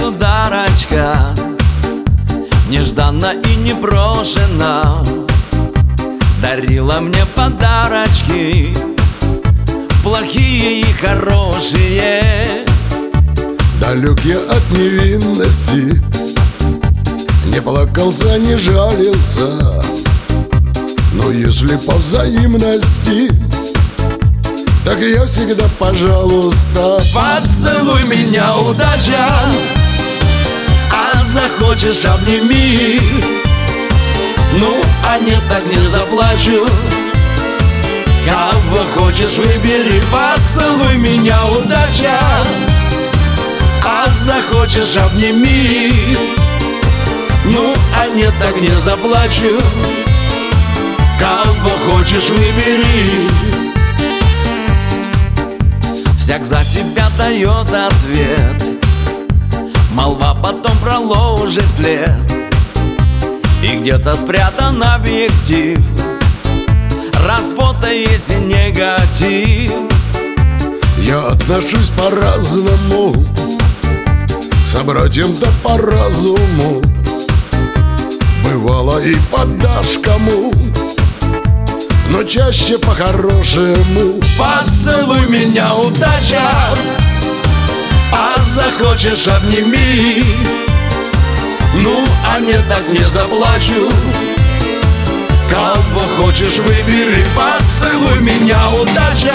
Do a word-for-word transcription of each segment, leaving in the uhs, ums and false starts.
государочка, нежданно и непрошено дарила мне подарочки, плохие и хорошие. Далек я от невинности, не плакался, не жалился, но если по взаимности, так я всегда пожалуйста. Поцелуй меня, удача, а захочешь обними. Ну, а нет, так не заплачу. Кого хочешь выбери. Поцелуй меня, удача, а захочешь обними. Ну, а нет, так не заплачу. Кого хочешь выбери. Всяк за себя дает ответ, молва потом проложит след, и где-то спрятан объектив, развода есть и негатив. Я отношусь по-разному к собратьям-то по разуму. Бывало и подашь кому, но чаще по-хорошему. Поцелуй меня, удача, а захочешь обними. Ну, а не так не заплачу. Кого хочешь выбери. Поцелуй меня, удача,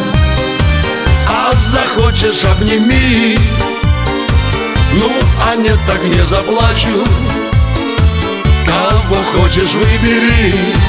а захочешь обними. Ну, а не так не заплачу. Кого хочешь выбери.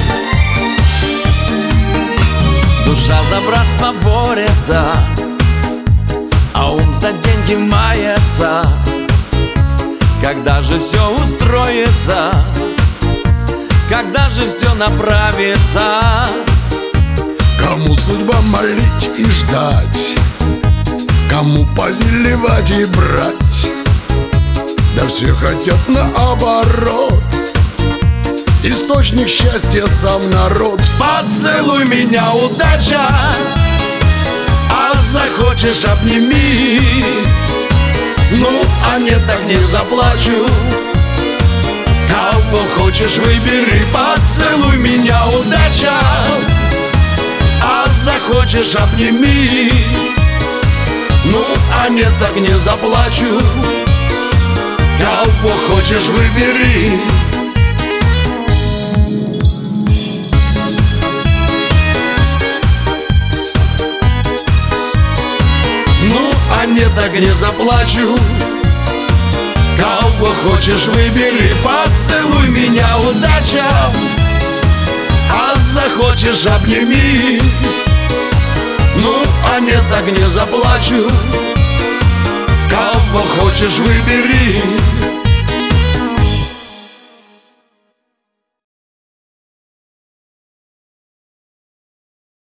Душа за братство борется, а ум за деньги мается. Когда же все устроится, когда же все направится? Кому судьба молить и ждать, кому повелевать и брать, да все хотят наоборот. Источник счастья сам народ. Поцелуй меня, удача, а захочешь обними. Ну, а не так не заплачу. Кого хочешь выбери. Поцелуй меня, удача, а захочешь обними. Ну, а не так не заплачу. Кого хочешь выбери. Ну, а не так не заплачу. Кого хочешь выбери. Поцелуй меня, удача, а захочешь обними. Ну, а не так не заплачу. Кого хочешь выбери.